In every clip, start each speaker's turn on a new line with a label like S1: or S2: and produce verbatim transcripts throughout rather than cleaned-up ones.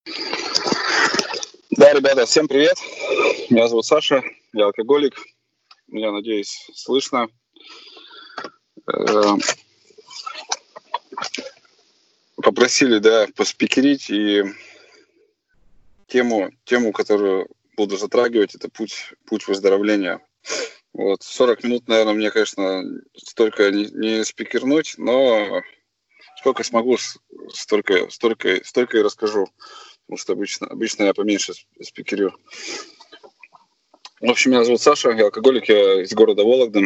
S1: Да, ребята, всем привет. Меня зовут Саша, я алкоголик. Меня, надеюсь, слышно. Попросили, да, поспикерить, и тему, тему, которую буду затрагивать, это путь, путь выздоровления. Вот, сорок минут, наверное, мне, конечно, столько не, не спикернуть, но сколько смогу, столько, столько, столько и расскажу. Потому что обычно, обычно я поменьше спикерю. В общем, меня зовут Саша, я алкоголик, я из города Вологда.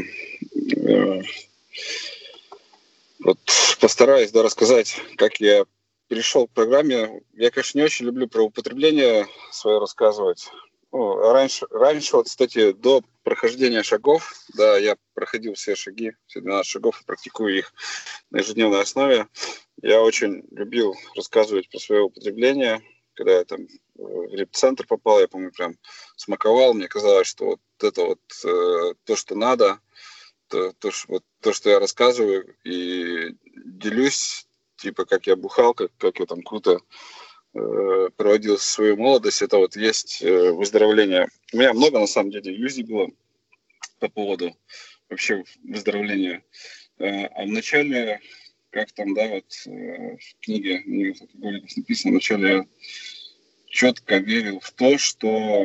S1: Вот постараюсь, да, рассказать, как я перешел к программе. Я, конечно, не очень люблю про употребление свое рассказывать. Ну, раньше, раньше, вот, кстати, до прохождения шагов, да, я проходил все шаги, все двенадцать шагов, практикую их на ежедневной основе. Я очень любил рассказывать про свое употребление. Когда я там в реп-центр попал, я помню, прям смаковал. Мне казалось, что вот это вот э, то, что надо, то, то, что, вот, то, что я рассказываю и делюсь, типа, как я бухал, как, как я там круто э, проводил свою молодость, это вот есть э, выздоровление. У меня много, на самом деле, иллюзий было по поводу вообще выздоровления. Э, а вначале, как там, да, вот э, в книге алкоголиков написано, вначале я четко верил в то, что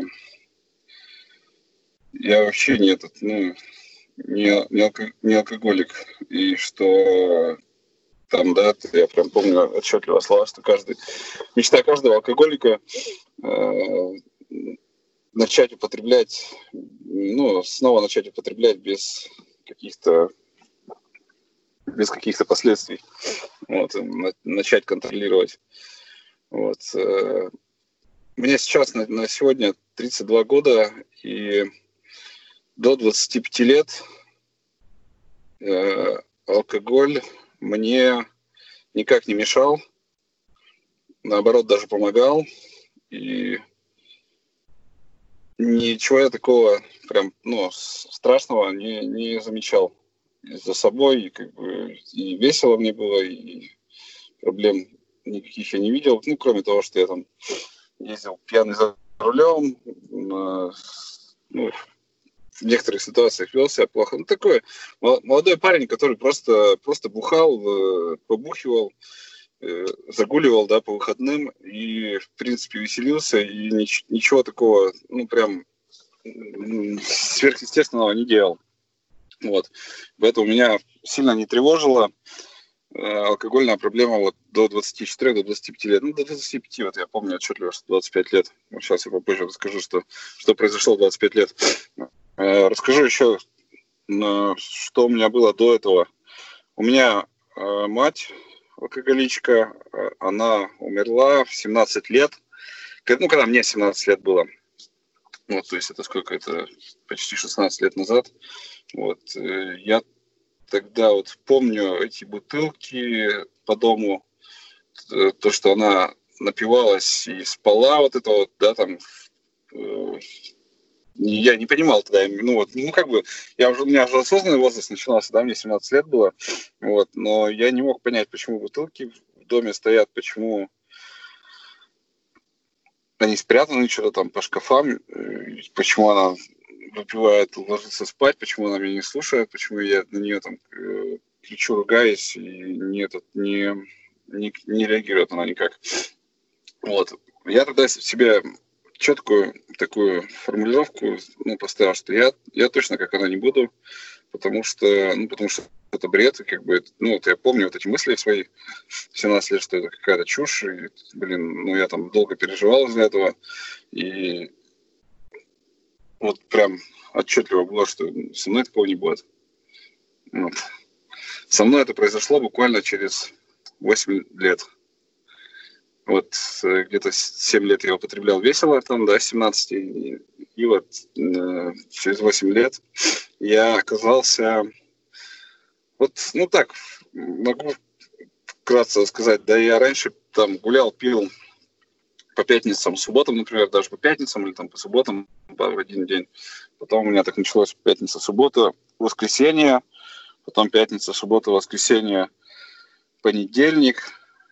S1: я вообще не этот, ну, не, не, алко, не алкоголик, и что там, да, я прям помню отчетливо слова, что каждый, мечта каждого алкоголика э, начать употреблять, ну, снова начать употреблять без каких-то без каких-то последствий, вот, начать контролировать. Вот. Мне сейчас на, на сегодня тридцать два года, и до двадцати пяти лет э, алкоголь мне никак не мешал, наоборот, даже помогал, и ничего я такого прям, ну, страшного не, не замечал за собой, и, как бы, и весело мне было, и проблем никаких я не видел, ну, кроме того, что я там ездил пьяный за рулем, ну, в некоторых ситуациях вел себя плохо. Ну, такой молодой парень, который просто, просто бухал, побухивал, загуливал, да, по выходным и, в принципе, веселился, и нич- ничего такого, ну, прям сверхъестественного не делал. Вот. Поэтому меня сильно не тревожила э, алкогольная проблема вот до двадцати четырёх, до двадцати пяти лет. Ну, до двадцати пяти, вот я помню отчетливо, что двадцать пять лет. Вот сейчас я попозже расскажу, что, что произошло в двадцать пять лет. Э, расскажу еще, э, что у меня было до этого. У меня э, мать алкоголичка, э, она умерла в семнадцать лет. Ну, когда мне семнадцать лет было. Вот, то есть это сколько? Это почти шестнадцать лет назад. Вот, э, я тогда вот помню эти бутылки по дому, то, что она напивалась и спала, вот это вот, да, там, э, я не понимал тогда, ну вот, ну как бы, я уже, у меня уже осознанный возраст начинался, да, мне семнадцать лет было, вот, но я не мог понять, почему бутылки в доме стоят, почему они спрятаны что-то там по шкафам, почему она выпивает, ложится спать, почему она меня не слушает, почему я на нее там э, кричу, ругаюсь, и не, этот, не, не, не реагирует она никак. Вот. Я тогда себе четкую такую формулировку, ну, поставил, что я, я точно как она не буду, потому что, ну, потому что это бред, и как бы, ну, вот я помню вот эти мысли свои семнадцать лет, что это какая-то чушь, и, блин, ну, я там долго переживал из-за этого, и вот прям отчетливо было, что со мной такого не будет. Вот. Со мной это произошло буквально через восемь лет. Вот где-то семь лет я употреблял весело, там, да, с семнадцати, и, и вот э, через восемь лет я оказался, вот, ну так, могу вкратце сказать, да, я раньше там гулял, пил по пятницам, субботам, например, даже по пятницам или там по субботам в один день. Потом у меня так началось пятница, суббота, воскресенье, потом пятница, суббота, воскресенье, понедельник,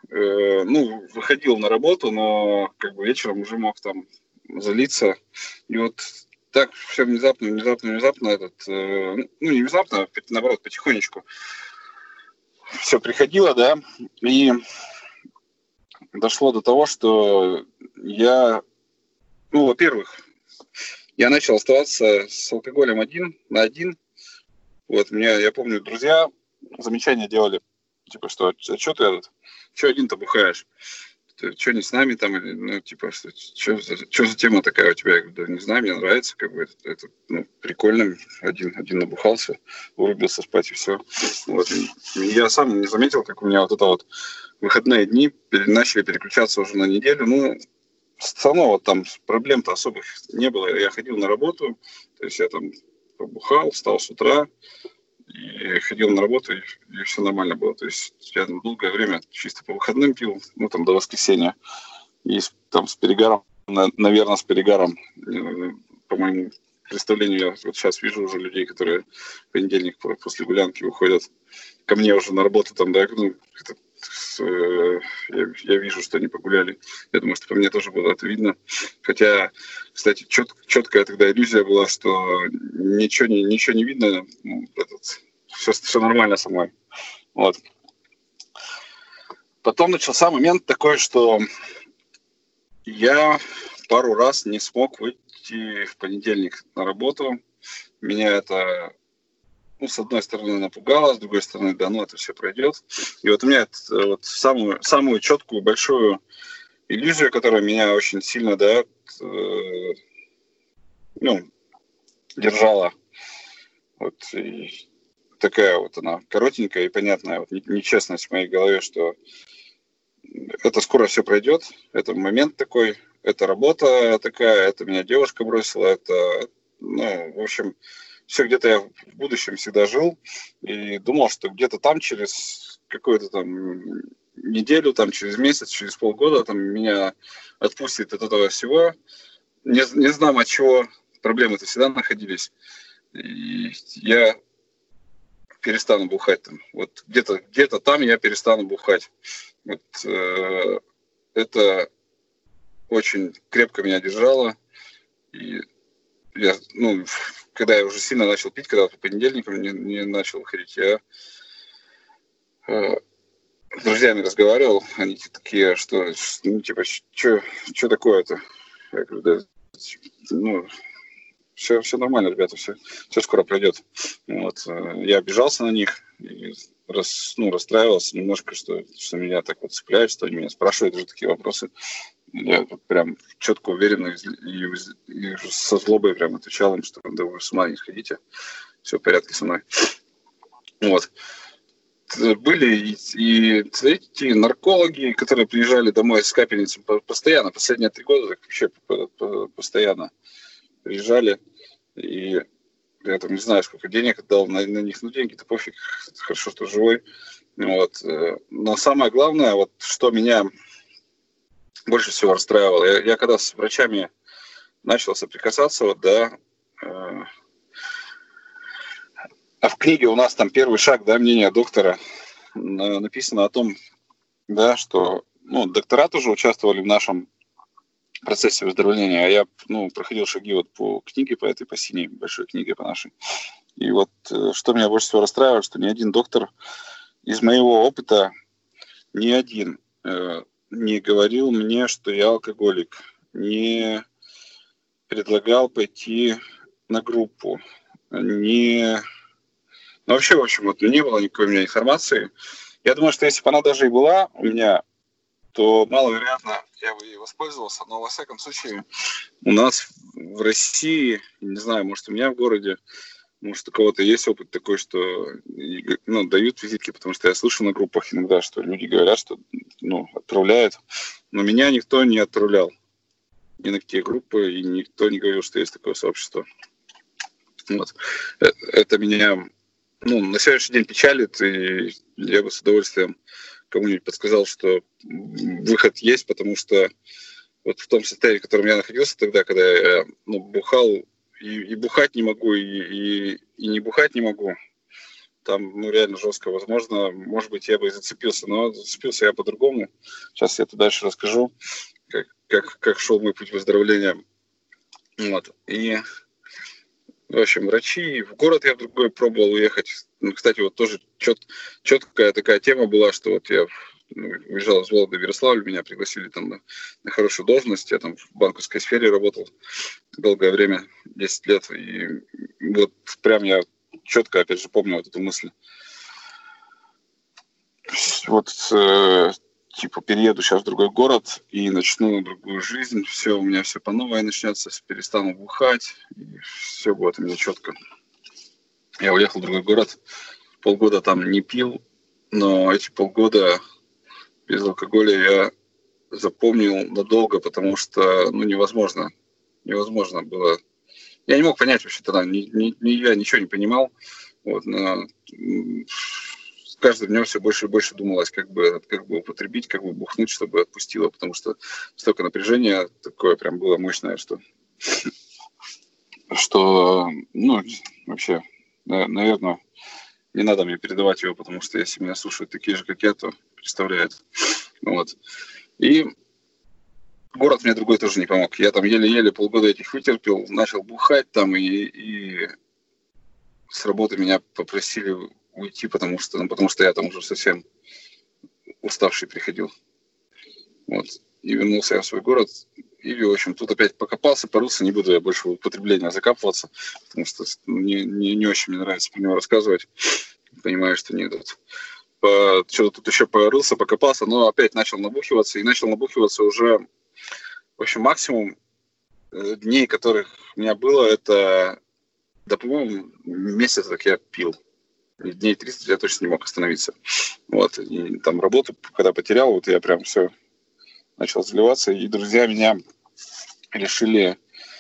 S1: э, ну, выходил на работу, но как бы вечером уже мог там залиться. И вот так все внезапно, внезапно, внезапно этот, э, ну, не внезапно, а наоборот, потихонечку все приходило, да, и дошло до того, что я, ну, во-первых, я начал оставаться с алкоголем один на один. Вот, меня, я помню, друзья замечания делали, типа, что, а что ты этот, что один-то бухаешь? Ты что, не с нами там, или, ну, типа, что, что, за, что за тема такая у тебя? Я говорю, да не знаю, мне нравится, как бы, это, это ну, прикольно, один, один набухался, вырубился спать и все. Вот. И я сам не заметил, как у меня вот это вот выходные дни начали переключаться уже на неделю, ну, все равно вот там проблем-то особых не было. Я ходил на работу, то есть я там побухал, встал с утра и ходил на работу, и, и все нормально было. То есть я там долгое время чисто по выходным пил, ну там до воскресенья. И с- там с перегаром, на- наверное, с перегаром, э, по моему представлению, я вот сейчас вижу уже людей, которые в понедельник по- после гулянки выходят ко мне уже на работу, там, да, ну, это, с, э, я, я вижу, что они погуляли. Я думаю, что по мне тоже было это видно. Хотя, кстати, чет, четкая тогда иллюзия была, что ничего не, ничего не видно, ну, этот, все, все нормально со мной. Вот. Потом начался момент такой, что я пару раз не смог выйти в понедельник на работу. Меня это, ну, с одной стороны, напугало, с другой стороны, да, ну, это все пройдет. И вот у меня это, вот самую, самую четкую, большую иллюзию, которая меня очень сильно, да, э, ну, держала. Вот и такая вот она, коротенькая и понятная, вот нечестность в моей голове, что это скоро все пройдет, это момент такой, это работа такая, это меня девушка бросила, это, ну, в общем, все где-то я в будущем всегда жил и думал, что где-то там через какую-то там неделю, там через месяц, через полгода там меня отпустит от этого всего. Не, не знаю, от чего проблемы-то всегда находились. И я перестану бухать там. Вот где-то где-то там я перестану бухать. Вот э, это очень крепко меня держало. И я, ну, когда я уже сильно начал пить, когда по понедельникам не, не начал выходить, я э, с друзьями разговаривал, они такие, что, ну, типа, что такое-то? Я говорю, да, ну, все, все нормально, ребята, все, все скоро пройдет. Вот. Я обижался на них, и рас, ну, расстраивался немножко, что, что меня так вот цепляют, что они меня спрашивают уже такие вопросы. Я вот прям четко уверенно и, и, и со злобой прям отвечал им, что да вы с ума не сходите, все в порядке со мной. Вот. Были и, и эти наркологи, которые приезжали домой с капельницей постоянно, последние три года так вообще постоянно приезжали. И я там не знаю, сколько денег отдал на, на них, ну деньги-то пофиг, хорошо, что живой. Вот. Но самое главное, вот что меня больше всего расстраивало, я, я когда с врачами начал соприкасаться, вот, да, э, а в книге у нас там первый шаг, да, мнение доктора, на, написано о том, да, что, ну, доктора тоже участвовали в нашем процессе выздоровления, а я, ну, проходил шаги вот по книге, по этой, по синей большой книге, по нашей. И вот э, что меня больше всего расстраивает, что ни один доктор из моего опыта, ни один э, не говорил мне, что я алкоголик, не предлагал пойти на группу, не... Ну, вообще, в общем, вот не было никакой у меня информации. Я думаю, что если бы она даже и была у меня, то маловероятно я бы ей воспользовался. Но, во всяком случае, у нас в России, не знаю, может, у меня в городе, может, у кого-то есть опыт такой, что, ну, дают визитки, потому что я слышу на группах иногда, что люди говорят, что, ну, отправляют. Но меня никто не отправлял ни на какие группы, и никто не говорил, что есть такое сообщество. Вот. Это меня, ну, на сегодняшний день печалит, и я бы с удовольствием кому-нибудь подсказал, что выход есть, потому что вот в том состоянии, в котором я находился тогда, когда я, ну, бухал, и, и бухать не могу, и, и, и не бухать не могу. там ну, реально жестко. Возможно, может быть, я бы и зацепился, но зацепился я по-другому. Сейчас я это дальше расскажу, как, как, как шел мой путь выздоровления. Вот. И, в общем, врачи. В город я в другой пробовал уехать. Ну, кстати, вот тоже чет, четкая такая тема была, что вот я ну, уезжал из Вологды в Ярославль, меня пригласили там на, на хорошую должность. Я там в банковской сфере работал долгое время, десять лет. И вот прям я четко, опять же, помню вот эту мысль. Вот, э, типа, перееду сейчас в другой город и начну другую жизнь. Все, у меня все по новой начнется, перестану бухать, и все будет у меня четко. Я уехал в другой город, полгода там не пил, но эти полгода без алкоголя я запомнил надолго, потому что, ну, невозможно, невозможно было. Я не мог понять вообще тогда, ни, ни, ни я ничего не понимал. Вот, но с каждым днем все больше и больше думалось, как бы, как бы употребить, как бы бухнуть, чтобы отпустило, потому что столько напряжения такое прям было мощное, что, что ну, вообще, наверное, не надо мне передавать его, потому что если меня слушают такие же, как я, то представляет. Вот. И город мне другой тоже не помог. Я там еле-еле полгода этих вытерпел, начал бухать там, и, и с работы меня попросили уйти, потому что, ну, потому что я там уже совсем уставший приходил. Вот. И вернулся я в свой город. И, в общем, тут опять покопался, порылся, не буду я больше в употребление закапываться, потому что не, не, не очень мне нравится про него рассказывать. Понимаю, что нет. По, что-то тут еще порылся, покопался, но опять начал набухиваться. И начал набухиваться уже, в общем, максимум дней, которых у меня было, это, да, по-моему, месяц, как я пил. Дней тридцать я точно не мог остановиться. Вот. И там работу, когда потерял, вот я прям все начал заливаться. И друзья меня решили,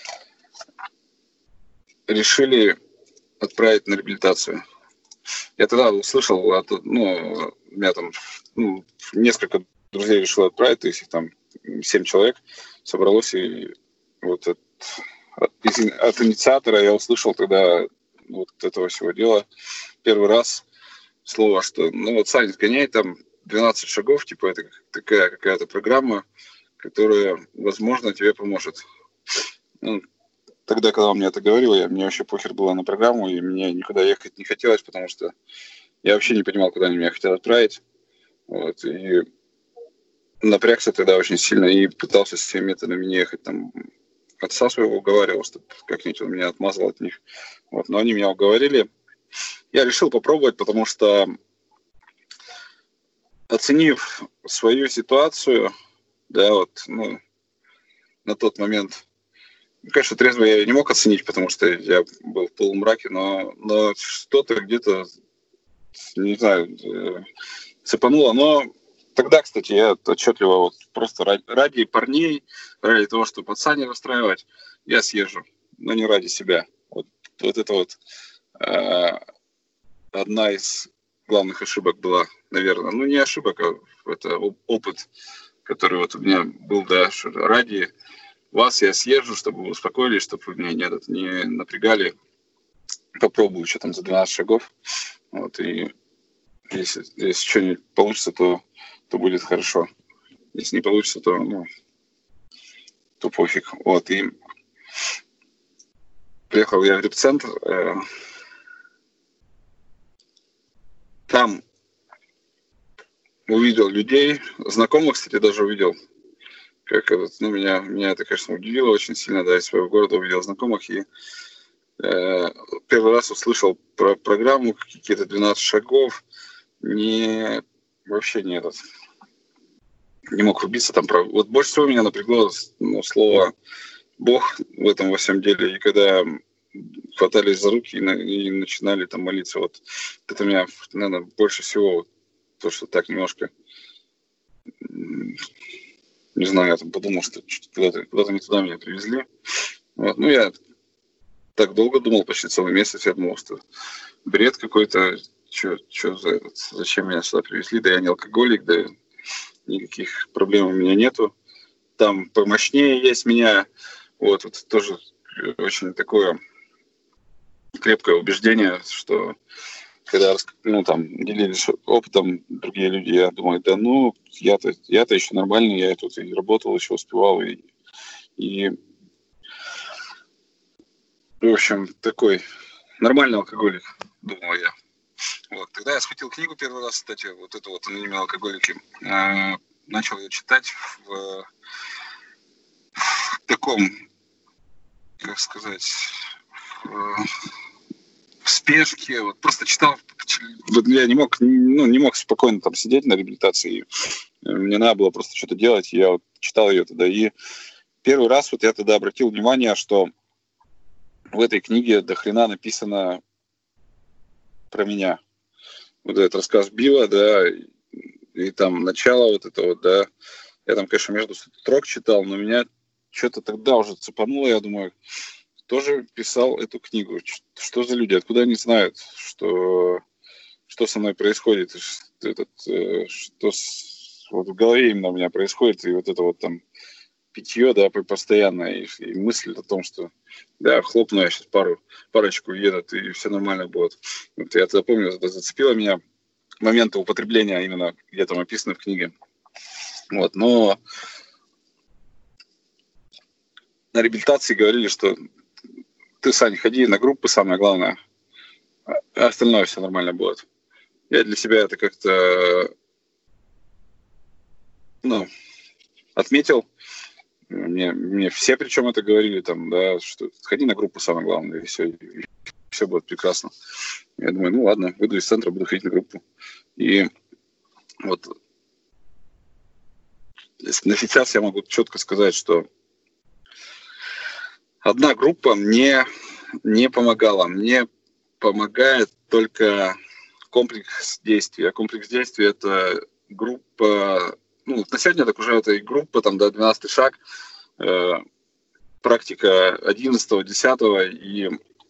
S1: решили отправить на реабилитацию. Я тогда услышал, от, ну, у меня там ну, несколько друзей решило отправить, то есть их там семь человек собралось, и вот от, от, от инициатора я услышал тогда вот этого всего дела первый раз слово, что ну вот, Саня, сгоняй там двенадцать шагов, типа это такая какая-то программа, которая, возможно, тебе поможет. Ну, тогда, когда он мне это говорил, я, мне вообще похер было на программу, и мне никуда ехать не хотелось, потому что я вообще не понимал, куда они меня хотят отправить. Вот, и напрягся тогда очень сильно и пытался с всеми методами не ехать. Там отца своего уговаривал, чтобы как-нибудь он меня отмазал от них. Вот, но они меня уговорили. Я решил попробовать, потому что, оценив свою ситуацию, да, вот, ну, на тот момент, ну, конечно, трезво я не мог оценить, потому что я был в полумраке, но, но что-то где-то, не знаю, цепануло. Но тогда, кстати, я отчетливо вот просто ради, ради парней, ради того, чтобы отца не расстраивать, я съезжу, но не ради себя. Вот, вот это вот э, одна из главных ошибок была, наверное. Ну, не ошибок, а это опыт, который вот у меня был, да, что ради вас я съезжу, чтобы вы успокоились, чтобы вы меня не, не напрягали. Попробую еще там за двенадцать шагов. Вот, и если, если что-нибудь получится, то, то будет хорошо. Если не получится, то, ну, то пофиг. Вот, и приехал я в репцентр. Э, там увидел людей, знакомых, кстати, даже увидел. Как этот, ну, меня, меня это, конечно, удивило очень сильно, да, из своего города увидел знакомых, и э, первый раз услышал про программу, какие-то двенадцать шагов, не, вообще не этот, не мог рубиться там. Про... Вот больше всего меня напрягло, ну, слово «Бог» в этом во всем деле, и когда хватались за руки и, на, и начинали там молиться, вот это меня, наверное, больше всего, то, что так немножко... Не знаю, я там подумал, что куда-то, куда-то не туда меня привезли. Вот. Ну, я так долго думал, почти целый месяц. Я думал, что бред какой-то. Чё, чё за этот, зачем меня сюда привезли? Да я не алкоголик, да никаких проблем у меня нету. Там помощнее есть меня. Вот, вот тоже очень такое крепкое убеждение, что когда ну, там, делились опытом другие люди, я думаю, да ну, я-то, я-то еще нормальный, я тут и работал, еще успевал, и, и в общем, такой нормальный алкоголик, думал я. Вот. Тогда я схватил книгу первый раз, кстати, вот эту вот «Анонимные алкоголики», э, начал ее читать в, в таком, как сказать, в, в спешке, вот просто читал, вот я не мог, ну, не мог спокойно там сидеть на реабилитации, мне надо было просто что-то делать, я вот читал ее тогда, и первый раз вот я тогда обратил внимание, что в этой книге до хрена написано про меня. Вот этот рассказ Билла, да, и, и там начало вот это вот, да, я там, конечно, между строк читал, но меня что-то тогда уже цепануло, я думаю, кто же писал эту книгу, что за люди, откуда они знают, что, что со мной происходит, этот, что с, вот в голове именно у меня происходит, и вот это вот там питье, да, постоянно, и, и мысль о том, что, да, хлопну я сейчас пару, парочку едут, и все нормально будет. Вот я тогда помню, это зацепило меня моменты употребления, именно где там описаны в книге. Вот, но на реабилитации говорили, что ты, Сань, ходи на группы, самое главное, а остальное все нормально будет. Я для себя это как-то, ну, отметил. Мне, мне все причем это говорили, там, да, что ходи на группу, самое главное, и все, и все будет прекрасно. Я думаю, ну ладно, выйду из центра, буду ходить на группу. И вот на сейчас я могу четко сказать, что одна группа мне не помогала. Мне помогает только комплекс действий. А комплекс действий – это группа, ну, на сегодня так уже это и группа, там, да, двенадцатый шаг, э, практика одиннадцатого, десятого и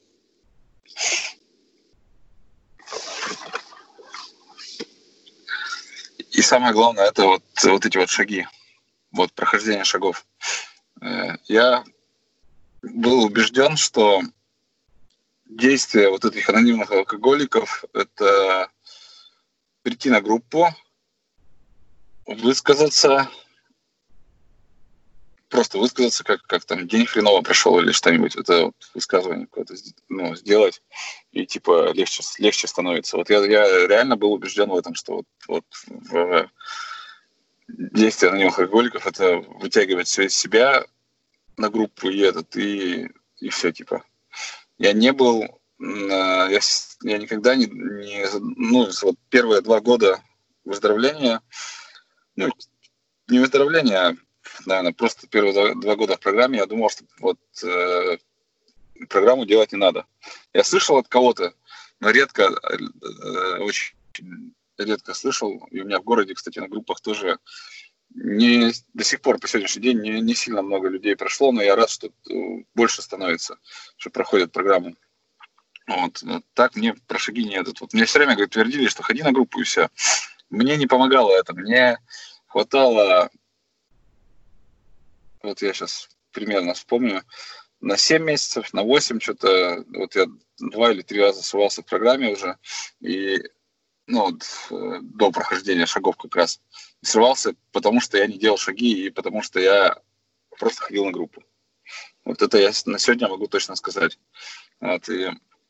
S1: и самое главное, это вот, вот эти вот шаги, вот прохождение шагов. Э, я был убежден, что действие вот этих анонимных алкоголиков – это прийти на группу, высказаться, просто высказаться, как, как там день хреново прошел или что-нибудь, это вот высказывание какое-то, ну, сделать, и типа легче, легче становится. Вот я, я реально был убежден в этом, что вот, вот в действие анонимных алкоголиков – это вытягивать все из себя на группу и этот, и, и все, типа. Я не был, я, я никогда не, не, ну, вот первые два года выздоровления, ну, не выздоровления, а, наверное, просто первые два, два года в программе я думал, что вот э, программу делать не надо. Я слышал от кого-то, но редко, э, очень редко слышал, и у меня в городе, кстати, на группах тоже не, до сих пор, по сегодняшний день, не, не сильно много людей прошло, но я рад, что больше становится, что проходят программу. Вот. Так мне про шаги не идут. Вот мне все время, говорят, твердили, что ходи на группу и все. Мне не помогало это. Мне хватало, вот я сейчас примерно вспомню, на семь месяцев, на восемь что-то, вот я два или три раза срывался в программе уже, и ну, вот, до прохождения шагов как раз срывался, потому что я не делал шаги и потому что я просто ходил на группу. Вот это я на сегодня могу точно сказать. Вот, и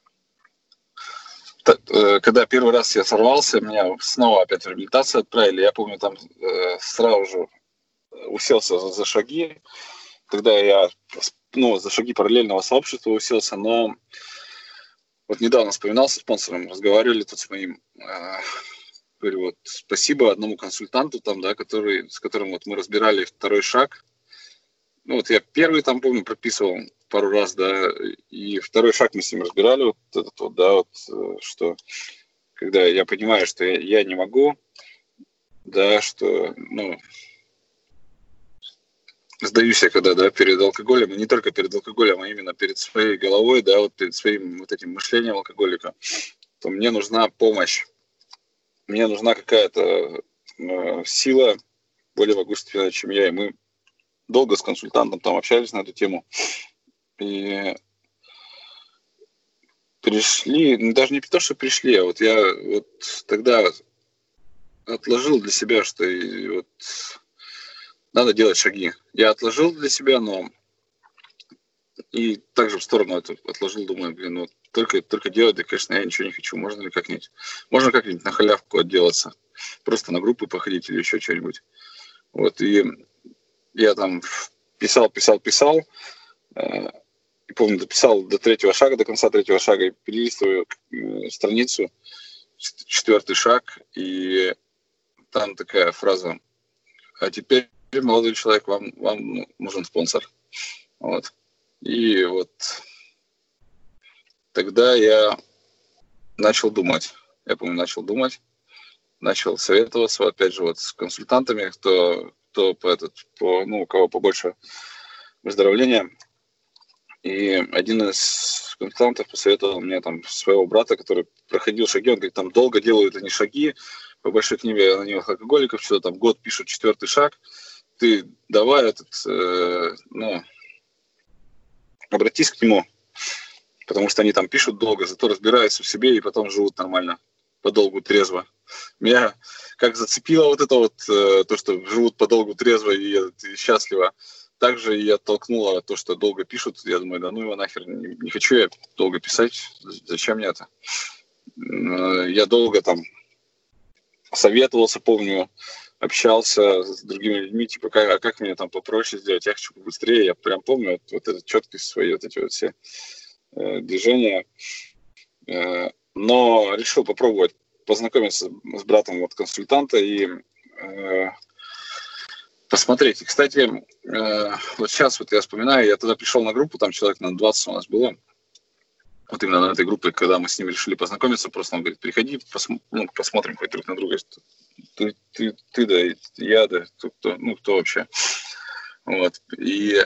S1: когда первый раз я сорвался, меня снова опять в реабилитацию отправили. Я помню, там э, сразу же уселся за, за шаги. Тогда я, ну, за шаги параллельного сообщества уселся, но вот недавно вспоминал со спонсором, разговаривали тут с моим, э, говорю, вот спасибо одному консультанту там, да, который, с которым вот мы разбирали второй шаг. Ну, вот я первый там, помню, прописывал пару раз, да, и второй шаг мы с ним разбирали, вот этот вот, да, вот, что когда я понимаю, что я, я не могу, да, что, ну, сдаюсь я когда, да, перед алкоголем, и не только перед алкоголем, а именно перед своей головой, да, вот перед своим вот этим мышлением алкоголика, то мне нужна помощь, мне нужна какая-то э, сила более могущественная, чем я, и мы долго с консультантом там общались на эту тему, и пришли, ну, даже не то, что пришли, а вот я вот тогда отложил для себя, что и вот надо делать шаги. Я отложил для себя, но и также в сторону это отложил, думаю, блин, вот только, только делать, да, конечно, я ничего не хочу. Можно ли как-нибудь? Можно как-нибудь на халявку отделаться. Просто на группы походить или еще что-нибудь. Вот, и я там писал, писал, писал. И помню, дописал до третьего шага, до конца третьего шага, и перелистываю страницу, четвертый шаг, и там такая фраза: а теперь, молодой человек, вам, вам нужен спонсор. Вот. И вот тогда я начал думать. Я помню, начал думать, начал советоваться, опять же, вот с консультантами, кто, кто по этот, по, ну, у кого побольше выздоровления. И один из консультантов посоветовал мне там своего брата, который проходил шаги. Он говорит, там долго делают они шаги, по большой книге анонимных алкоголиков, что-то там год пишут четвертый шаг. Ты давай этот, э, ну, обратись к нему, потому что они там пишут долго, зато разбираются в себе и потом живут нормально, подолгу трезво. Меня как зацепило вот это вот, э, то, что живут подолгу трезво и, и счастливо. Также и оттолкнуло то, что долго пишут. Я думаю, да ну его нахер, не, не хочу я долго писать, зачем мне это? Я долго там советовался, помню, общался с другими людьми, типа, как, а как мне там попроще сделать, я хочу побыстрее. Я прям помню вот, вот эту четкость свои, вот эти вот все э, движения. Э, но решил попробовать познакомиться с братом вот консультанта и э, посмотреть. И, кстати, э, вот сейчас вот я вспоминаю, я тогда пришел на группу, там человек на двадцать у нас было. Вот именно на этой группе, когда мы с ним решили познакомиться, просто он говорит, приходи, посм- ну, посмотрим хоть друг на друга. Ты, ты, ты да, я да, кто, ну кто вообще. Вот. И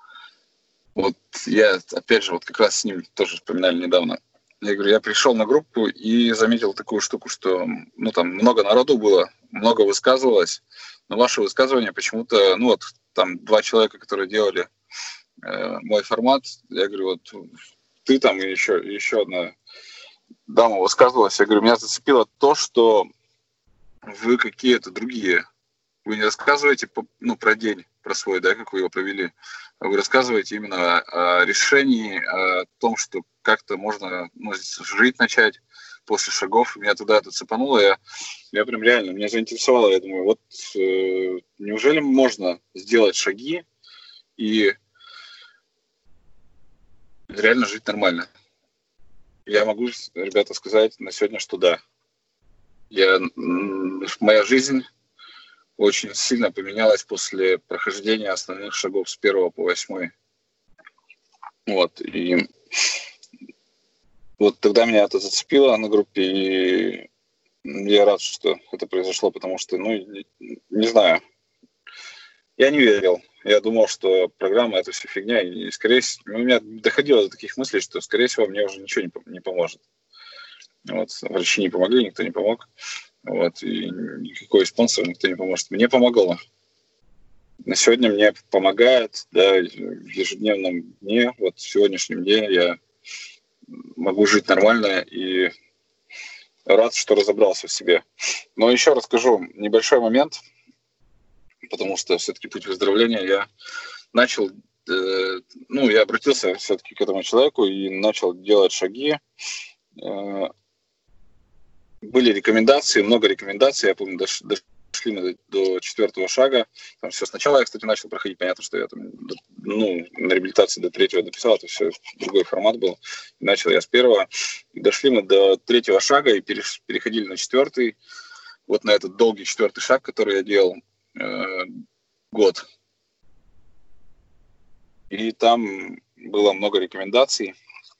S1: вот я, опять же, вот как раз с ним тоже вспоминали недавно. Я говорю, я пришел на группу и заметил такую штуку, что ну там много народу было, много высказывалось, но ваше высказывание почему-то, ну вот там два человека, которые делали э, мой формат, я говорю, вот ты там и еще, еще одна дама высказывалась, я говорю, меня зацепило то, что вы какие-то другие. Вы не рассказываете ну, про день, про свой, да, как вы его провели. А вы рассказываете именно о решении, о том, что как-то можно ну, жить начать после шагов. Меня туда это цепануло. Я, я прям реально, меня заинтересовало. Я думаю, вот э, неужели можно сделать шаги и реально жить нормально? Я могу, ребята, сказать на сегодня, что да. Я, моя жизнь очень сильно поменялась после прохождения основных шагов с первого по восьмой. Вот, и вот тогда меня это зацепило на группе, и я рад, что это произошло, потому что, ну, не знаю, я не верил. Я думал, что программа — это все фигня, и, скорее всего, у меня доходило до таких мыслей, что, скорее всего, мне уже ничего не поможет. Вот, врачи не помогли, никто не помог. Вот, и никакой спонсор никто не поможет. Мне помогло. На сегодня мне помогает, да, в ежедневном дне, вот в сегодняшнем дне я могу жить нормально и рад, что разобрался в себе. Но еще расскажу небольшой момент, потому что все-таки путь выздоровления я начал, э, ну, я обратился все-таки к этому человеку и начал делать шаги. Э, были рекомендации, много рекомендаций, я помню, дош, дошли мы до, до четвертого шага. Там все сначала я, кстати, начал проходить, понятно, что я там, ну, на реабилитации до третьего дописал, это все другой формат был. И начал я с первого. И дошли мы до третьего шага и переш, переходили на четвертый. Вот на этот долгий четвертый шаг, который я делал э, год. И там было много рекомендаций.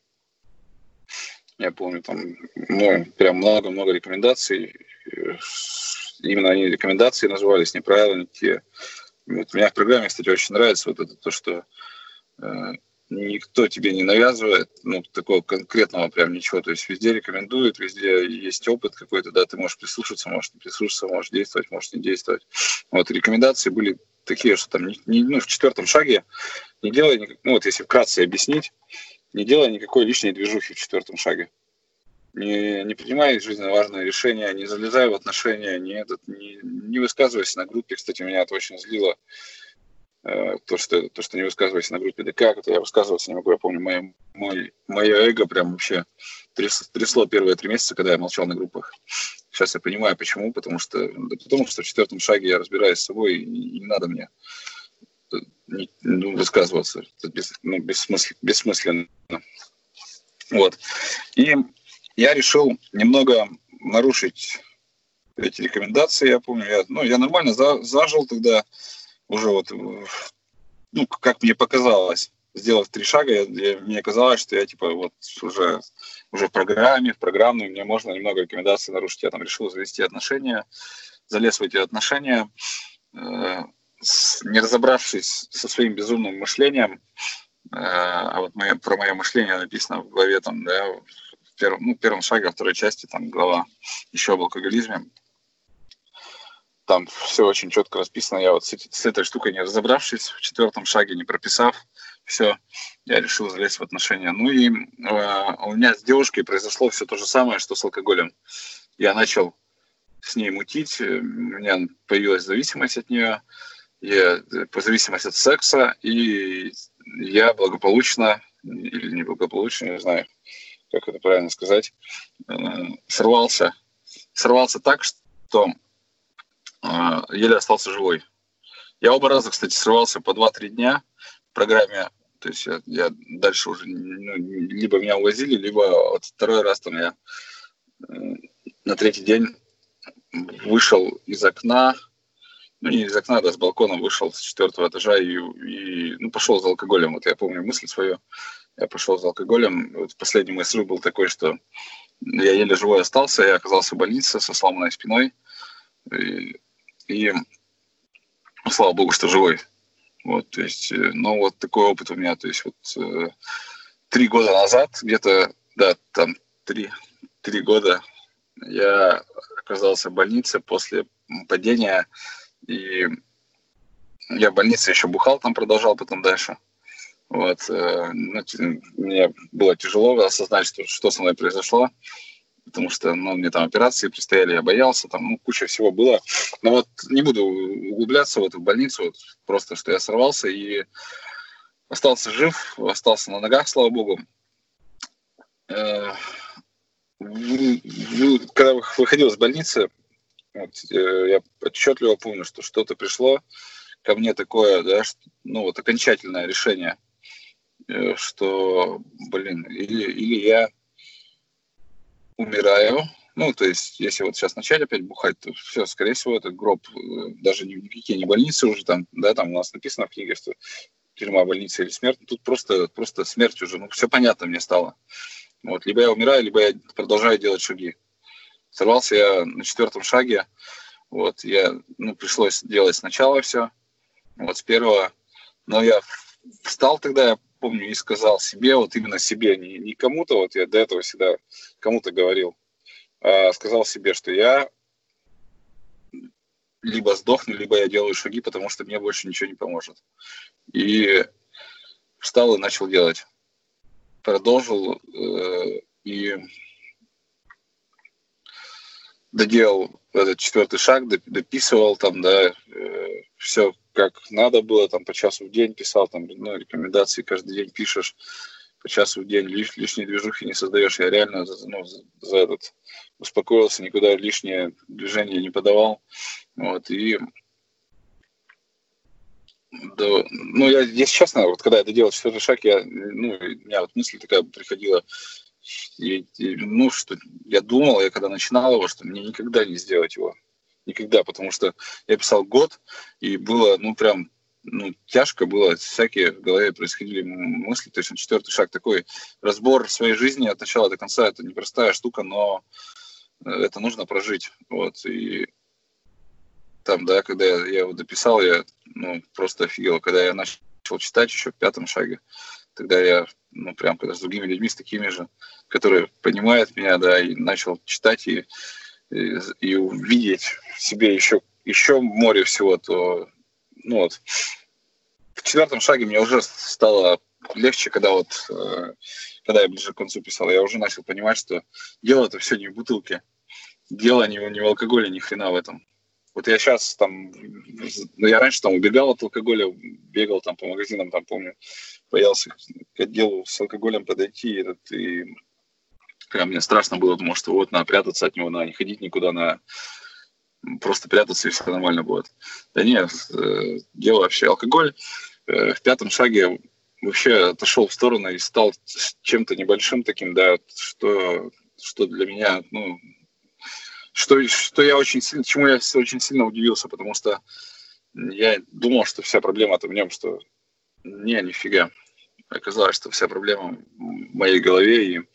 S1: Я помню, там ну, прям много-много рекомендаций. Именно они рекомендации назывались, не правила, не те. Вот меня в программе, кстати, очень нравится вот это то, что э, никто тебе не навязывает, ну, такого конкретного прям ничего. То есть везде рекомендуют, везде есть опыт какой-то, да, ты можешь прислушаться, можешь не прислушаться, можешь действовать, можешь не действовать. Вот рекомендации были такие, что там, не, не, ну, в четвертом шаге не делай, ну, вот если вкратце объяснить, не делай никакой лишней движухи в четвертом шаге. Не, не принимай жизненно важные решения, не залезай в отношения, не, этот, не, не высказывайся на группе. Кстати, меня это очень злило. Э, то, что, то, что не высказывайся на группе ДК, это я высказываться не могу. Я помню, мое, мой, мое эго прям вообще трясло, трясло первые три месяца, когда я молчал на группах. Сейчас я понимаю, почему. Потому что, да потому что в четвертом шаге я разбираюсь с собой, и не, не надо мне не, ну, высказываться. Это без, ну, бессмысл, бессмысленно. Вот. И я решил немного нарушить эти рекомендации, я помню. Я, ну, я нормально за, зажил тогда, уже вот, ну, как мне показалось, сделав три шага, я, я, мне казалось, что я типа вот уже, уже в программе, в программной, мне можно немного рекомендаций нарушить. Я там решил завести отношения, залез в эти отношения, э, с, не разобравшись со своим безумным мышлением, э, а вот мое, про мое мышление написано в главе там, да, в первом, ну, первом шаге, во второй части, там глава еще об алкоголизме. Там все очень четко расписано. Я вот с, с этой штукой не разобравшись, в четвертом шаге не прописав, все, я решил залезть в отношения. Ну и э, у меня с девушкой произошло все то же самое, что с алкоголем. Я начал с ней мутить, у меня появилась зависимость от нее, я, зависимость от секса, и я благополучно, или неблагополучно, не знаю, как это правильно сказать, э, сорвался. Сорвался так, что э, еле остался живой. Я оба раза, кстати, срывался по два-три дня в программе. То есть я, я дальше уже, ну, либо меня увозили, либо вот второй раз там я э, на третий день вышел из окна, ну не из окна, да, с балкона вышел с четвертого этажа и, и ну, пошел за алкоголем. Вот я помню мысль свою. Я пошел за алкоголем. Вот последний мой срыв был такой, что я еле живой остался, я оказался в больнице со сломанной спиной. И, и ну, слава богу, что живой. Вот, то есть, ну, вот такой опыт у меня. То есть, вот э, три года назад, где-то, да, там, три, три года я оказался в больнице после падения. И я в больнице еще бухал, там продолжал потом дальше. Вот, э, ну, мне было тяжело осознать, что, что со мной произошло, потому что, ну, мне там операции предстояли, я боялся, там, ну, куча всего было. Но вот не буду углубляться вот в больницу, вот, просто, что я сорвался и остался жив, остался на ногах, слава богу. Э, когда выходил из больницы, вот, э, я отчетливо помню, что что-то пришло ко мне такое, да, что, ну, вот окончательное решение, что, блин, или, или я умираю, ну, то есть, если вот сейчас начать опять бухать, то все, скорее всего, это гроб, даже никакие не больницы уже там, да, там у нас написано в книге, что тюрьма, больница или смерть, тут просто, просто смерть уже, ну, все понятно мне стало. Вот, либо я умираю, либо я продолжаю делать шаги. Сорвался я на четвертом шаге, вот, я, ну, пришлось делать сначала все, вот, с первого, но я встал тогда, я помню, и сказал себе, вот именно себе, не, не кому-то, вот я до этого всегда кому-то говорил, а сказал себе, что я либо сдохну, либо я делаю шаги, потому что мне больше ничего не поможет. И встал и начал делать. Продолжил э, и доделал этот четвертый шаг, дописывал там, да, э, все как надо было, там по часу в день писал, там, ну, рекомендации каждый день пишешь, по часу в день лиш, лишние движухи не создаешь. Я реально, ну, за, за этот успокоился, никуда лишнее движение не подавал. Вот, и да, ну, я, если честно, вот когда я доделал четвертый шаг, я, ну, у меня вот мысль такая приходила, и, и, ну, что я думал, я когда начинал его, что мне никогда не сделать его. Никогда, потому что я писал год, и было, ну, прям, ну, тяжко было, всякие в голове происходили мысли, то есть четвертый шаг такой, разбор своей жизни от начала до конца, это непростая штука, но это нужно прожить, вот, и там, да, когда я, я его дописал, я, ну, просто офигел, когда я начал читать еще в пятом шаге, тогда я, ну, прям, когда с другими людьми, с такими же, которые понимают меня, да, и начал читать, и И, и увидеть в себе еще, еще море всего, то, ну вот, в четвертом шаге мне уже стало легче, когда вот, э, когда я ближе к концу писал, я уже начал понимать, что дело-то все не в бутылке, дело не, не в алкоголе, ни хрена в этом. Вот я сейчас там, ну я раньше там убегал от алкоголя, бегал там по магазинам, там помню, боялся к отделу с алкоголем подойти, и, этот, и прям мне страшно было, потому что вот надо прятаться от него, надо не ходить никуда, на просто прятаться, и все нормально будет. Да нет, э, дело вообще алкоголь э, в пятом шаге вообще отошел в сторону и стал чем-то небольшим таким, да, что, что для меня, ну, что, что я очень сильно, чему я очень сильно удивился, потому что я думал, что вся проблема-то в нем, что не, нифига. Оказалось, что вся проблема в моей голове, и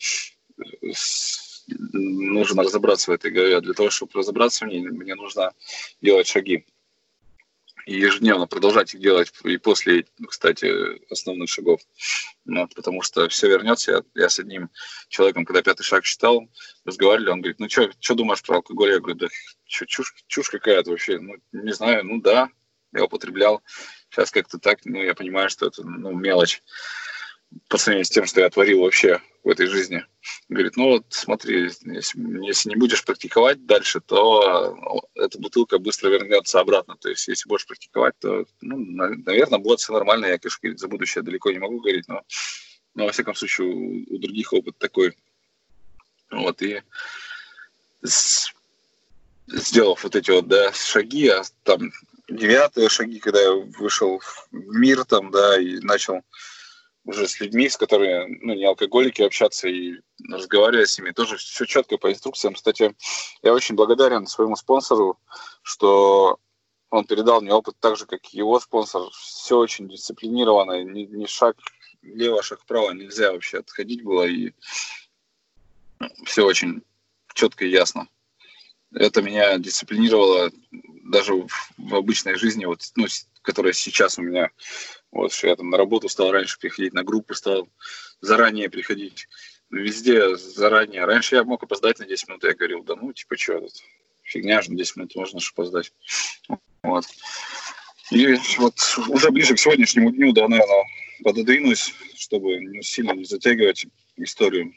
S1: нужно разобраться в этой голове. Для того, чтобы разобраться в ней, мне нужно делать шаги. И ежедневно продолжать их делать и после, кстати, основных шагов. Ну, потому что все вернется. Я, я с одним человеком, когда пятый шаг читал, разговаривали, он говорит, ну что думаешь про алкоголь? Я говорю, да чё, чушь, чушь какая-то вообще. Ну, не знаю, ну да, я употреблял. Сейчас как-то так, ну, я понимаю, что это, ну, мелочь по сравнению с тем, что я творил вообще в этой жизни. Говорит, ну вот смотри, если, если не будешь практиковать дальше, то эта бутылка быстро вернется обратно. То есть если будешь практиковать, то, ну, наверное, будет все нормально. Я, конечно, говорит, за будущее далеко не могу говорить, но, но во всяком случае у, у других опыт такой. Вот, и с, сделав вот эти вот, да, шаги, а там девятые шаги, когда я вышел в мир там, да, и начал уже с людьми, с которыми, ну, не алкоголики, общаться и разговаривать с ними, тоже все четко по инструкциям. Кстати, я очень благодарен своему спонсору, что он передал мне опыт так же, как и его спонсор. Все очень дисциплинированно, ни, ни шаг влево, шаг вправо нельзя вообще отходить было, и все очень четко и ясно. Это меня дисциплинировало даже в, в обычной жизни, вот, ну, которая сейчас у меня. Вот, что я там на работу стал раньше приходить, на группы стал заранее приходить. Везде заранее. Раньше я мог опоздать на десять минут, я говорил, да ну, типа, что тут, фигня же, на десять минут можно же опоздать. Вот. И вот уже ближе к сегодняшнему дню, да, наверное, пододвинусь, чтобы не сильно не затягивать историю.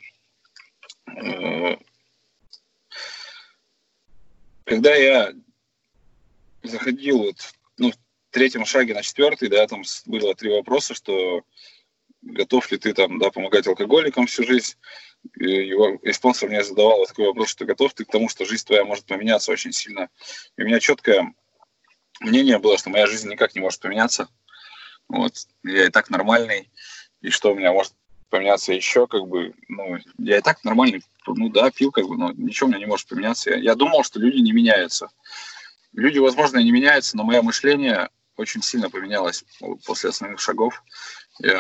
S1: Когда я заходил вот, ну, в третьем шаге на четвертый, да, там было три вопроса, что готов ли ты там, да, помогать алкоголикам всю жизнь. И, и спонсор мне задавал такой вопрос, что готов ты к тому, что жизнь твоя может поменяться очень сильно. И у меня четкое мнение было, что моя жизнь никак не может поменяться. Вот. Я и так нормальный. И что у меня может поменяться еще, как бы, ну, я и так нормальный, ну да, пил, как бы, но ничего у меня не может поменяться. Я, я думал, что люди не меняются. Люди, возможно, и не меняются, но мое мышление очень сильно поменялось после основных шагов. Я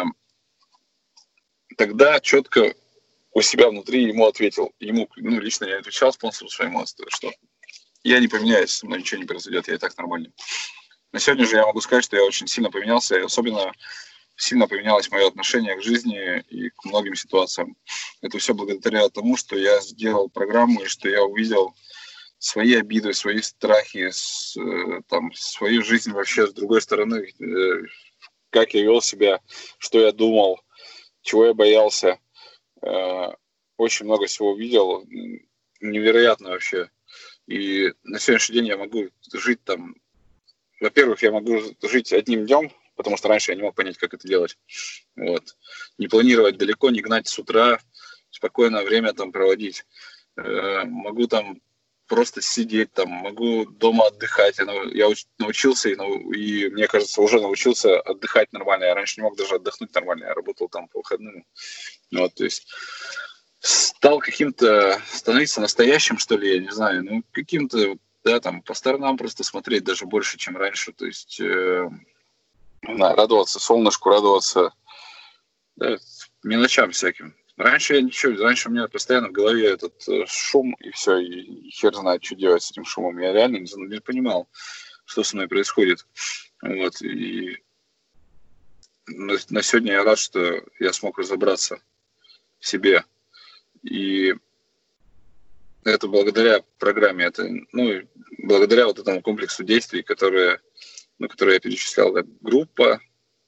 S1: тогда четко у себя внутри ему ответил. Ему, ну, лично я отвечал спонсору своему, что я не поменяюсь, со мной ничего не произойдет, я и так нормальный. На сегодня же я могу сказать, что я очень сильно поменялся, и особенно сильно поменялось мое отношение к жизни и к многим ситуациям. Это все благодаря тому, что я сделал программу, и что я увидел свои обиды, свои страхи, там, свою жизнь вообще с другой стороны, как я вел себя, что я думал, чего я боялся. Очень много всего увидел, невероятно вообще. И на сегодняшний день я могу жить там, во-первых, я могу жить одним днем, потому что раньше я не мог понять, как это делать. Вот. Не планировать далеко, не гнать с утра, спокойное время там проводить. Могу там просто сидеть там, могу дома отдыхать. Я научился, и, и мне кажется, уже научился отдыхать нормально. Я раньше не мог даже отдохнуть нормально, я работал там по выходным. Вот, то есть стал каким-то, становиться настоящим, что ли, я не знаю, ну, каким-то, да, там, по сторонам просто смотреть даже больше, чем раньше, то есть э, да, радоваться солнышку, радоваться, да, мелочам всяким. Раньше я ничего, раньше у меня постоянно в голове этот э, шум, и все, и, и хер знает, что делать с этим шумом. Я реально не, не понимал, что со мной происходит. Вот, и на, на сегодня я рад, что я смог разобраться в себе. И это благодаря программе, это, ну, благодаря вот этому комплексу действий, которые, ну, которые я перечислял, да, группа,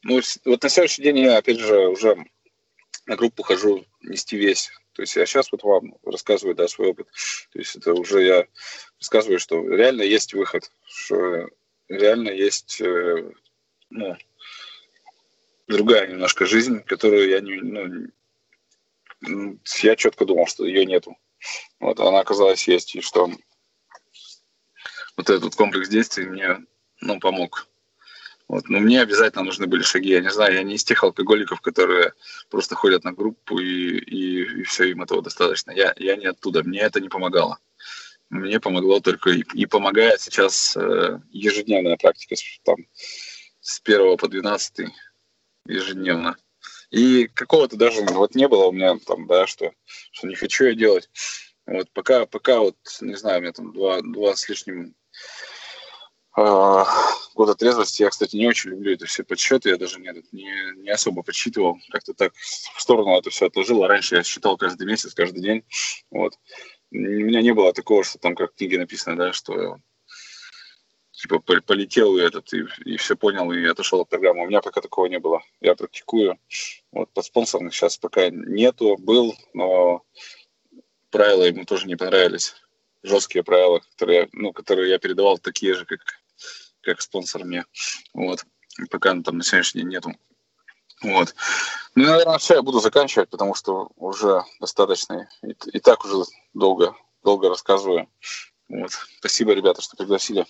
S1: Ну, вот на следующий день я, опять же, уже на группу хожу нести весь. То есть я сейчас вот вам рассказываю, да, свой опыт. То есть это уже я рассказываю, что реально есть выход, что реально есть, ну, другая немножко жизнь, которую я не, ну, я четко думал, что ее нету. Вот, она оказалась есть, и что вот этот комплекс действий мне, ну, помог. Вот. Но мне обязательно нужны были шаги. Я не знаю, я не из тех алкоголиков, которые просто ходят на группу и, и, и все, им этого достаточно. Я, я не оттуда, мне это не помогало. Мне помогло только и, и помогает сейчас э, ежедневная практика там, с первого по двенадцатый ежедневно. И какого-то даже вот не было у меня там, да, что, что не хочу я делать. Вот пока, пока вот, не знаю, у меня там два, два с лишним э, года трезвости. Я, кстати, не очень люблю это все подсчеты. Я даже не, не, не особо подсчитывал. Как-то так в сторону это все отложил. А раньше я считал каждый месяц, каждый день. Вот. У меня не было такого, что там, как в книге написано, да, что типа полетел и этот, и, и все понял, и отошел от программы. У меня пока такого не было. Я практикую. Вот, подспонсорных сейчас пока нету. Был, но правила ему тоже не понравились. Жесткие правила, которые, ну, которые я передавал, такие же, как, как спонсор мне. Вот. И пока ну, там на сегодняшний день нету. Вот. Ну, наверное, все, я буду заканчивать, потому что уже достаточно. И, и так уже долго, долго рассказываю. Вот. Спасибо, ребята, что пригласили.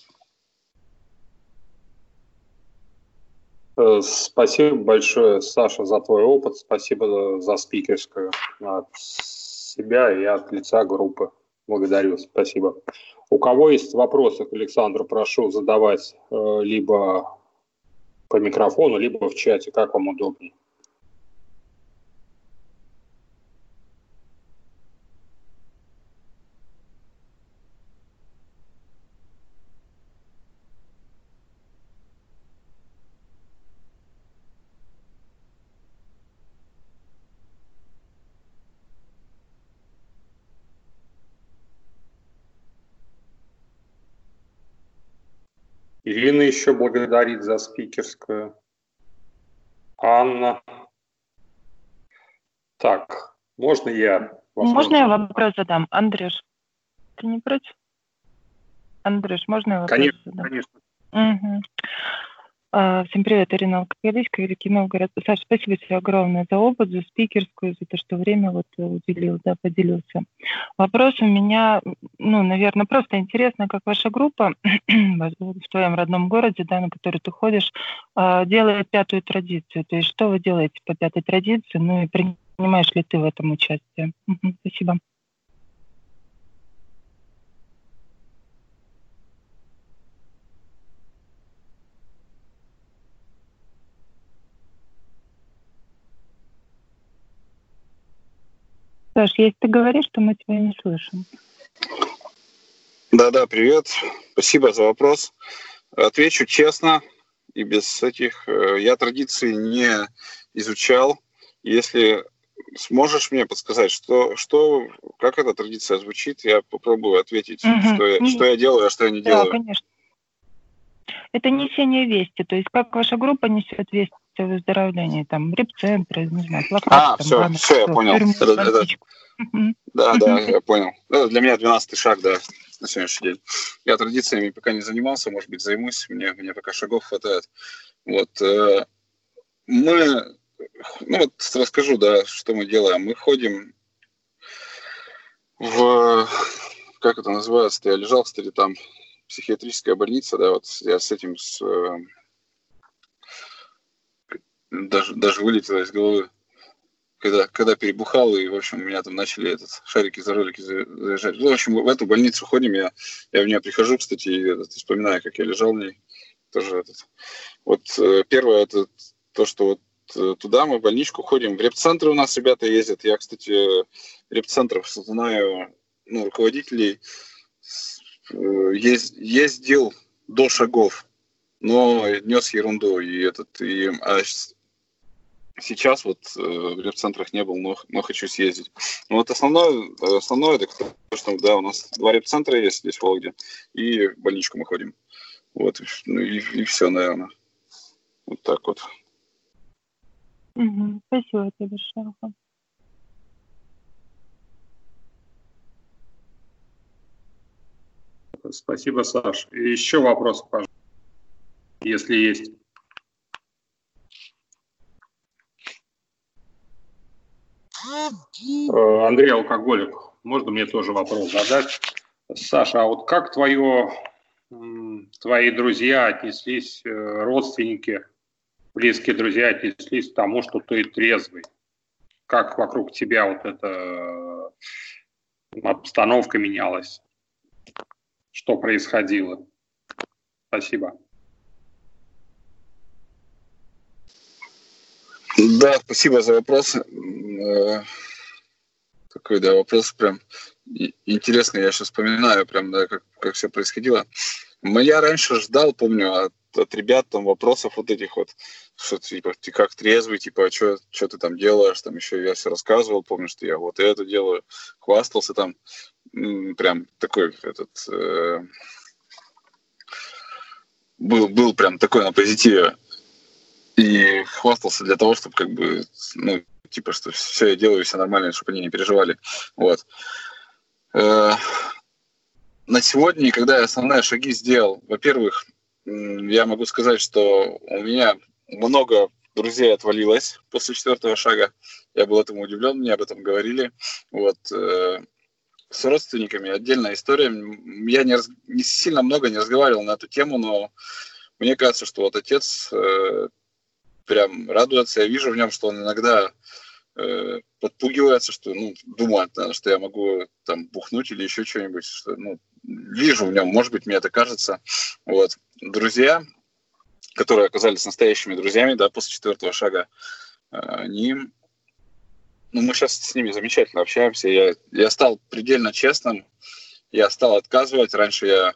S2: Спасибо большое, Саша, за твой опыт. Спасибо за спикерскую от себя и от лица группы. Благодарю, спасибо. У кого есть вопросы к Александру, прошу задавать э, либо по микрофону, либо в чате, как вам удобнее. Ирина еще благодарит за спикерскую. Анна. Так, можно я?
S3: Возможно? Можно я вопрос задам? Андрюш, ты не против? Андрюш, можно я вопрос
S2: конечно,
S3: задам?
S2: Конечно,
S3: угу. а, Всем привет, Ирина Алкоголичка, Великий Новгород. Саша, спасибо тебе огромное за опыт, за спикерскую, за то, что время вот уделил, да, поделился. Вопрос у меня, ну, наверное, просто интересно, как ваша группа в твоем родном городе, да, на который ты ходишь, делает пятую традицию. То есть что вы делаете по пятой традиции, ну и принимаешь ли ты в этом участие? Угу, спасибо. Саш, если ты говоришь, то мы тебя не слышим.
S1: Да-да, привет. Спасибо за вопрос. Отвечу честно и без этих. Я традиции не изучал. Если сможешь мне подсказать, что, что, как эта традиция звучит, я попробую ответить, угу. что, я, что я делаю, а что я не
S3: да,
S1: делаю.
S3: Конечно. Это несение вести, то есть как ваша группа несет вести о выздоровлении, там, репцентры, не знаю, плакаты.
S1: А,
S3: там,
S1: все,
S3: баннеры,
S1: все, я понял.
S3: Тюрьму,
S1: это, это... Да, да, я понял. Это для меня двенадцатый шаг, да, на сегодняшний день. Я традициями пока не занимался, может быть, займусь, мне, мне пока шагов хватает. Вот, э, мы, ну вот расскажу, да, что мы делаем. Мы ходим в, как это называется, я лежал, кстати, там психиатрическая больница, да, вот я с этим, с, э, даже, даже вылетело из головы. Когда, когда перебухал, и, в общем, у меня там начали этот, шарики за ролики заезжать. Ну, в общем, в эту больницу ходим, я, я в нее прихожу, кстати, и этот, вспоминаю, как я лежал в ней. Тоже этот. Вот э, первое, это то, что вот э, туда мы в больничку ходим. В репцентры у нас ребята ездят. Я, кстати, репцентров знаю, ну, руководителей. Э, ез, ездил до шагов, но нес ерунду. И этот, и, а сейчас вот э, в репцентрах не был, но, но хочу съездить. Но вот основное, основное это то, что да, у нас два репцентра есть здесь в Вологде, и в больничку мы ходим. Вот, ну и, и все, наверное. Вот так вот.
S3: Угу. Спасибо тебе большое.
S2: Спасибо, Саш. И еще вопросы, пожалуйста, если есть. Андрей Алкоголик, можно мне тоже вопрос задать? Саша, а вот как твое, твои друзья отнеслись, родственники, близкие друзья отнеслись к тому, что ты трезвый? Как вокруг тебя вот эта обстановка менялась? Что происходило? Спасибо.
S1: Да, спасибо за вопрос. Такой, да, вопрос прям интересный. Я сейчас вспоминаю прям, да, как, как все происходило. Я раньше ждал, помню, от, от ребят там вопросов вот этих вот, что типа, ты как трезвый, типа, что ты там делаешь, там еще я все рассказывал, помню, что я вот это делаю, хвастался там, прям такой этот... Э, был, был прям такой на позитиве. И хвастался для того, чтобы как бы, ну, типа, что все я делаю, все нормально, чтобы они не переживали. Вот. Э, на сегодня, когда я основные шаги сделал, во-первых, я могу сказать, что у меня много друзей отвалилось после четвертого шага. Я был этому удивлен, мне об этом говорили. Вот. Э, с родственниками отдельная история. Я не, раз, не сильно много не разговаривал на эту тему, но мне кажется, что вот отец э, прям радуется. Я вижу в нем, что он иногда э, подпугивается, что, ну, думает, да, что я могу там бухнуть или еще что-нибудь. Что, ну, вижу в нем, может быть, мне это кажется. Вот. Друзья, которые оказались настоящими друзьями, да, после четвертого шага, э, они... Ну, мы сейчас с ними замечательно общаемся. Я, я стал предельно честным. Я стал отказывать. Раньше я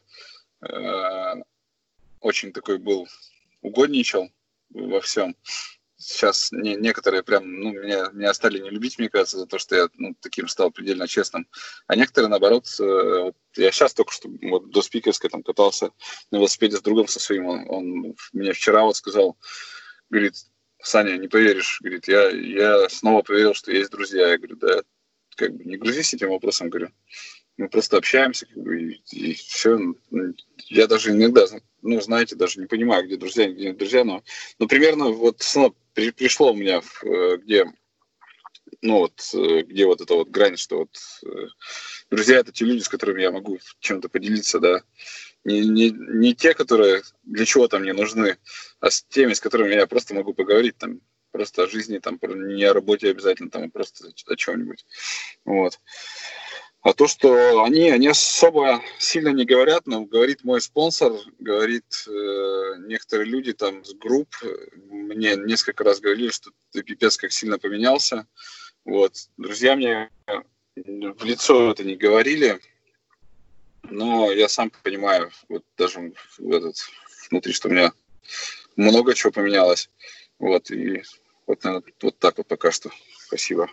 S1: э, очень такой был, угодничал во всем. Сейчас не, некоторые прям, ну, меня, меня стали не любить, мне кажется, за то, что я, ну, таким стал предельно честным. А некоторые, наоборот, э, вот я сейчас только что вот, до спикерской там катался на велосипеде с другом со своим. Он, он мне вчера вот сказал, говорит: Саня, не поверишь, говорит, я, я снова поверил, что есть друзья. Я говорю, да, как бы не грузись этим вопросом, говорю. Мы просто общаемся, как бы, и, и все. Я даже иногда, ну, знаете, даже не понимаю, где друзья, где нет друзья, но, но примерно вот снова при, пришло у меня, в, где, ну, вот, где вот эта вот грань, что вот друзья — это те люди, с которыми я могу чем-то поделиться, да. Не, не, не те, которые для чего-то мне нужны, а с теми, с которыми я просто могу поговорить, там, просто о жизни, там, не о работе обязательно, там, а просто о чем-нибудь. Вот. А то, что они, они особо сильно не говорят, но говорит мой спонсор, говорит э, некоторые люди там с групп, мне несколько раз говорили, что ты пипец как сильно поменялся. Вот. Друзья мне в лицо это не говорили, но я сам понимаю, вот даже в этот, внутри, что у меня много чего поменялось. Вот, и вот, наверное, вот так вот пока что. Спасибо.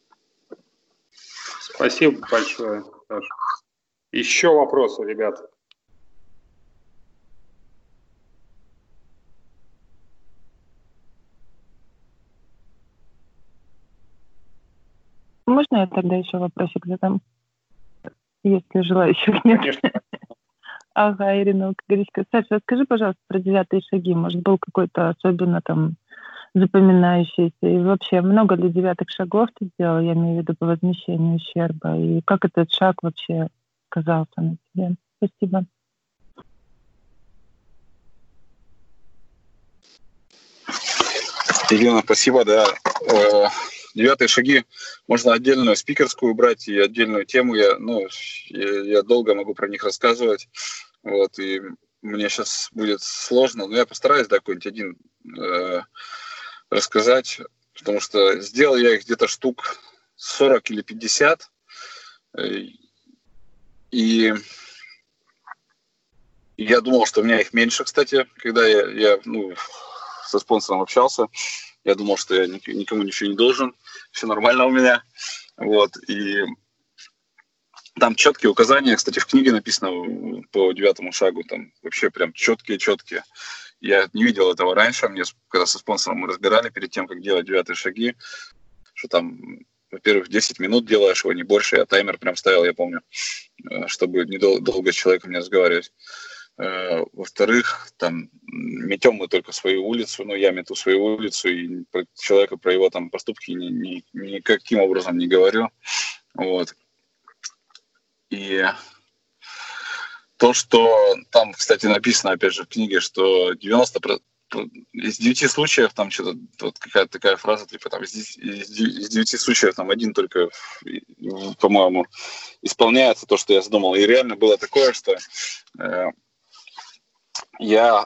S2: Спасибо большое, Саша. Еще вопросы, ребята?
S3: Можно я тогда еще вопросик задам? Если желающих нет.
S2: Конечно.
S3: Ага, Ирина Алкоголичка. Саша, расскажи, пожалуйста, про девятые шаги. Может, был какой-то особенно там запоминающийся? И вообще, много ли девятых шагов ты сделал, я имею в виду по возмещению ущерба? И как этот шаг вообще сказался на тебе? Спасибо.
S1: Елена, спасибо, да. Девятые шаги можно отдельную спикерскую брать и отдельную тему. Я, ну, я, я долго могу про них рассказывать. Вот, и мне сейчас будет сложно, но я постараюсь, да, какой-нибудь один э, рассказать, потому что сделал я их где-то штук сорок или пятьдесят. И я думал, что у меня их меньше, кстати, когда я, я ну, со спонсором общался. Я думал, что я никому ничего не должен, все нормально у меня. Вот, и там четкие указания, кстати, в книге написано по девятому шагу, там вообще прям четкие-четкие. я не видел этого раньше. Мне, когда со спонсором мы разбирали перед тем, как делать девятые шаги, что там, во-первых, десять минут делаешь его, не больше. Я таймер прям ставил, я помню, чтобы недолго с человеком не разговаривать. Во-вторых, там метем мы только свою улицу, ну, я мету свою улицу, и про человека, про его там поступки ни, ни, никаким образом не говорю. Вот. И то, что там, кстати, написано, опять же, в книге, что девяносто процентов из девяти случаев, там что-то, вот какая-то такая фраза, типа, там, из девяти случаев, там, один только, по-моему, исполняется то, что я задумал. И реально было такое, что э, я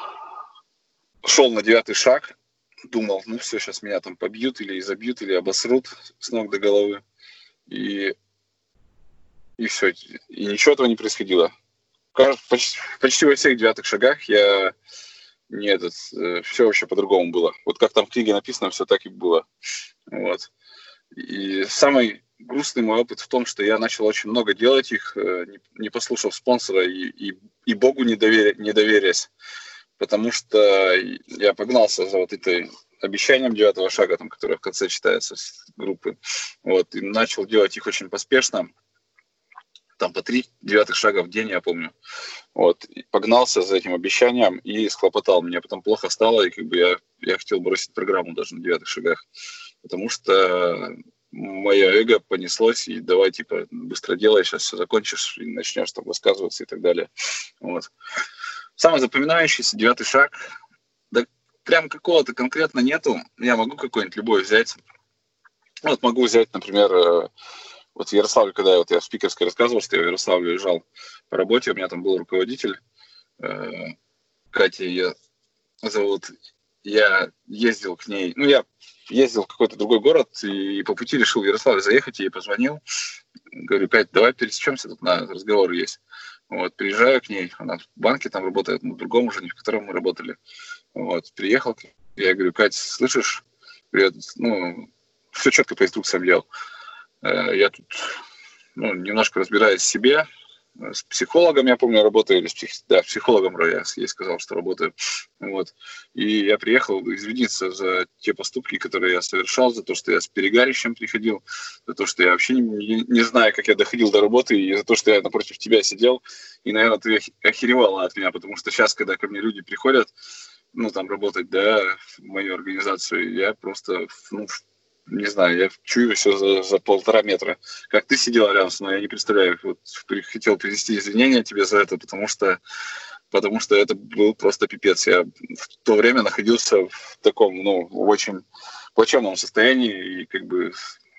S1: шел на девятый шаг, думал, ну все, сейчас меня там побьют или изобьют, или обосрут с ног до головы. И, и все. И ничего этого не происходило. Почти, почти во всех девятых шагах я не этот, все вообще по-другому было. Вот как там в книге написано, все так и было. Вот. И самый грустный мой опыт в том, что я начал очень много делать их, не послушав спонсора и, и, и Богу не, доверя, не доверясь. Потому что я погнался за вот этой обещанием девятого шага, там, которое в конце читается с группы. Вот, и начал делать их очень поспешно. Там по три девятых шага в день, я помню. Вот, и погнался за этим обещанием и схлопотал. Мне потом плохо стало, и как бы я, я хотел бросить программу даже на девятых шагах. Потому что мое эго понеслось, и давай, типа, быстро делай, сейчас все закончишь, и начнешь там высказываться и так далее. Вот. Самый запоминающийся девятый шаг, да прям какого-то конкретно нету. Я могу какой-нибудь любой взять. Вот могу взять, например, вот в Ярославле, когда я, вот я в спикерской рассказывал, что я в Ярославле лежал по работе, у меня там был руководитель, э, Катя ее зовут. Я ездил к ней, ну я ездил в какой-то другой город, и по пути решил в Ярославле заехать, ей позвонил. Говорю, Кать, давай пересечемся, тут на разговор есть. Вот, приезжаю к ней, она в банке там работает, на другом уже, не в котором мы работали. Вот, приехал, я говорю, Кать, слышишь? Говорю, ну, все четко по инструкциям делал. Я тут, ну, немножко разбираюсь в себе. С психологом, я помню, работаю, или с псих... да, психологом я ей сказал, что работаю. Вот. И я приехал извиниться за те поступки, которые я совершал, за то, что я с перегарищем приходил, за то, что я вообще не, не, не знаю, как я доходил до работы, и за то, что я напротив тебя сидел. И, наверное, ты охеревала от меня, потому что сейчас, когда ко мне люди приходят, ну, там, работать, да, в мою организацию, я просто, ну, не знаю, я чую все за, за полтора метра. Как ты сидела рядом со мной, я не представляю. Вот хотел принести извинения тебе за это, потому что, потому что это был просто пипец. Я в то время находился в таком, ну, очень плачевном состоянии и как бы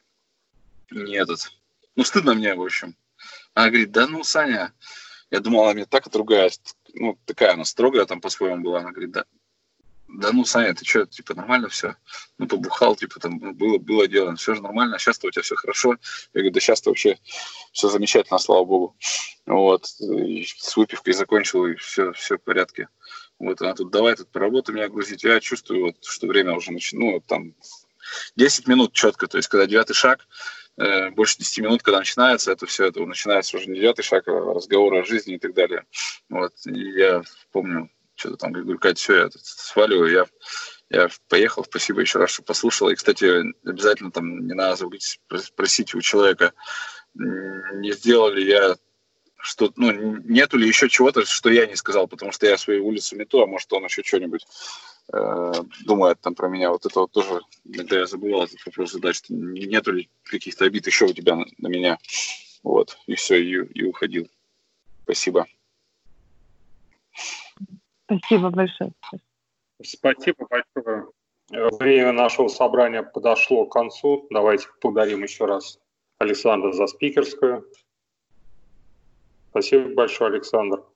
S1: не этот. Ну, стыдно мне, в общем. Она говорит, да ну, Саня, я думала, она меня так отругает. Ну, такая она строгая там по-своему была. Она говорит, да. Да ну, Саня, ты что, типа, нормально все? Ну, побухал, типа, там, было, было дело, все же нормально, сейчас-то у тебя все хорошо. Я говорю, да сейчас-то вообще все замечательно, слава богу. Вот, и с выпивкой закончил, и все, все в порядке. Вот, она тут, давай тут по работе меня грузить. Я чувствую, вот, что время уже начинает, ну, там, десять минут четко, то есть, когда девятый шаг, э, больше десяти минут, когда начинается, это все, это начинается уже не девятый шаг, а разговор о жизни и так далее. Вот, и я помню, что-то там, говорю, Катя, все, я сваливаю, я, я поехал, спасибо еще раз, что послушала. И, кстати, обязательно там не надо забыть спросить у человека, не сделал ли я что, ну, нету ли еще чего-то, что я не сказал, потому что я свою улицу мету, а может он еще что-нибудь э, думает там про меня. Вот это вот тоже, иногда я забывал этот вопрос задать, что нету ли каких-то обид еще у тебя на, на меня. Вот, и все, и, и уходил. Спасибо.
S3: Спасибо большое.
S2: Спасибо большое. Время нашего собрания подошло к концу. Давайте поблагодарим еще раз Александра за спикерскую. Спасибо большое, Александр.